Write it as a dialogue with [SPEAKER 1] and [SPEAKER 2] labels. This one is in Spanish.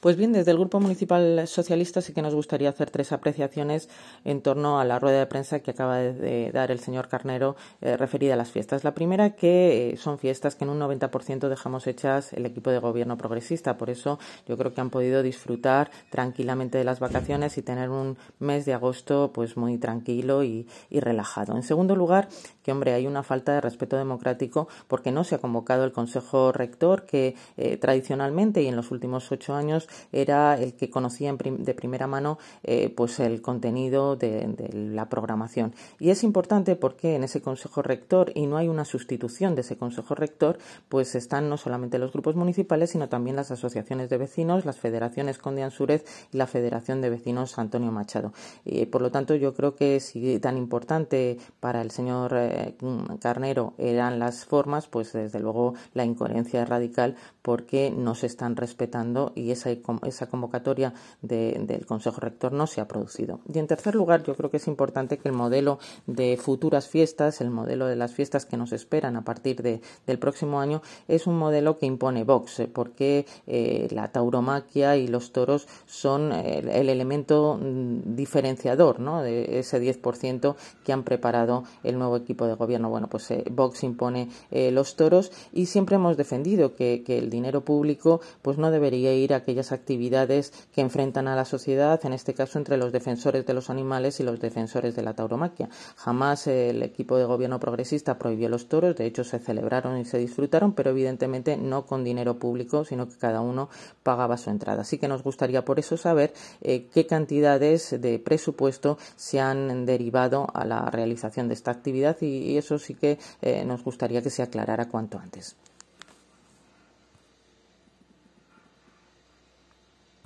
[SPEAKER 1] Pues bien, desde el Grupo Municipal Socialista sí que nos gustaría hacer 3 apreciaciones en torno a la rueda de prensa que acaba de dar el señor Carnero referida a las fiestas. La primera, que son fiestas que en un 90% dejamos hechas el equipo de gobierno progresista. Por eso yo creo que han podido disfrutar tranquilamente de las vacaciones y tener un mes de agosto pues muy tranquilo y relajado. En segundo lugar, que hombre, hay una falta de respeto democrático porque no se ha convocado el Consejo Rector que tradicionalmente y en los últimos 8 años era el que conocía de primera mano pues el contenido de la programación. Y es importante porque en ese Consejo Rector, y no hay una sustitución de ese Consejo Rector, pues están no solamente los grupos municipales, sino también las asociaciones de vecinos, las federaciones Conde Ansúrez y la Federación de Vecinos Antonio Machado. Por lo tanto, yo creo que si tan importante para el señor Carnero eran las formas, pues desde luego la incoherencia es radical porque no se están respetando y esa convocatoria del Consejo Rector no se ha producido. Y en tercer lugar, yo creo que es importante que el modelo de futuras fiestas, el modelo de las fiestas que nos esperan a partir del próximo año, es un modelo que impone Vox, porque la tauromaquia y los toros son el elemento diferenciador, ¿no?, de ese 10% que han preparado el nuevo equipo de gobierno. Bueno, pues Vox impone los toros y siempre hemos defendido que el dinero público pues no debería ir a aquellas actividades que enfrentan a la sociedad, en este caso entre los defensores de los animales y los defensores de la tauromaquia. Jamás el equipo de gobierno progresista prohibió los toros, de hecho se celebraron y se disfrutaron, pero evidentemente no con dinero público, sino que cada uno pagaba su entrada. Así que nos gustaría por eso saber qué cantidades de presupuesto se han derivado a la realización de esta actividad y eso sí que nos gustaría que se aclarara cuanto antes.